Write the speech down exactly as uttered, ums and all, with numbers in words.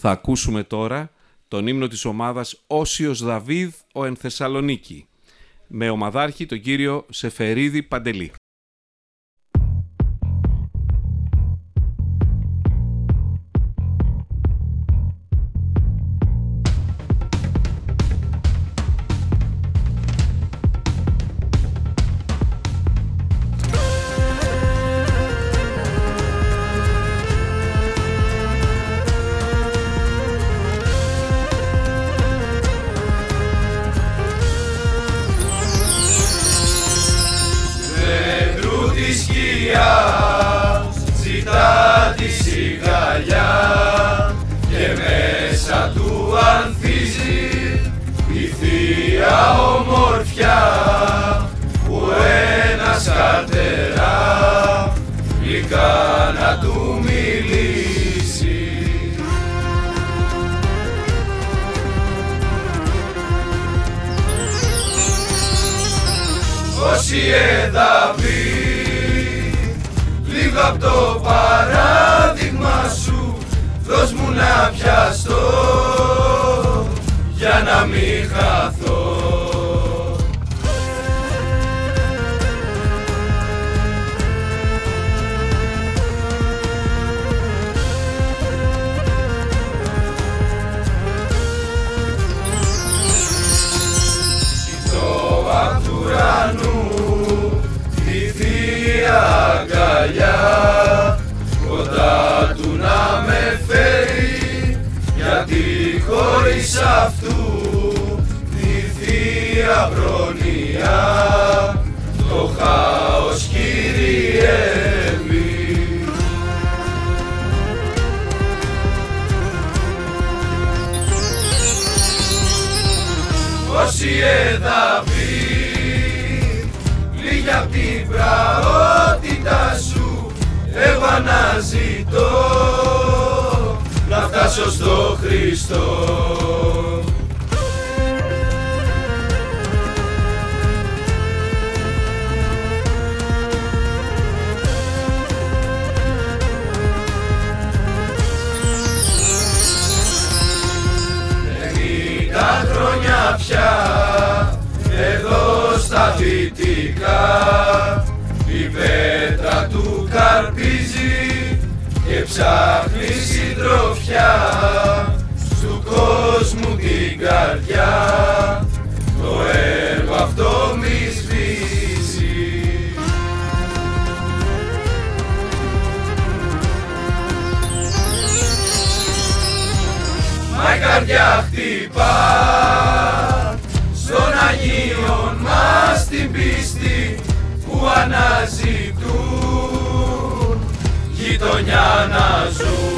Θα ακούσουμε τώρα τον ύμνο της ομάδας Όσιος Δαβίδ ο εν Θεσσαλονίκη, με ομαδάρχη τον κύριο Σεφερίδη Παντελή. Ζητά τη σιγαλιά και μέσα του ανθίζει η θεία ομορφιά που ένας καρτερά γλυκά να του μιλήσει. Όσιε Δαβίδ, λίγο απ' το παράδειγμα σου δώσ' μου να πιαστώ για να μην χαθώ. Ζητώ απ' του ουρανού τη θεία αγκαλιά, κοντά του να με φέρει, γιατί χωρίς αυτού τη θεία προνοία το χάος κυριεύει. Όσιε Δαβίδ, λίγη απ' την πραότητα σου εγώ αναζητώ να φτάσω στο Χριστό. Πενήντα χρόνια πια εδώ στα δυτικά η πέτρα του καρπίζει και ψάχνει συντροφιά στου κόσμου την καρδιά, το έργο αυτό μη σβήσει. Μα η καρδιά χτυπά στον Αγίον μας την πίστη που αναζητούν γειτονιά να ζουν.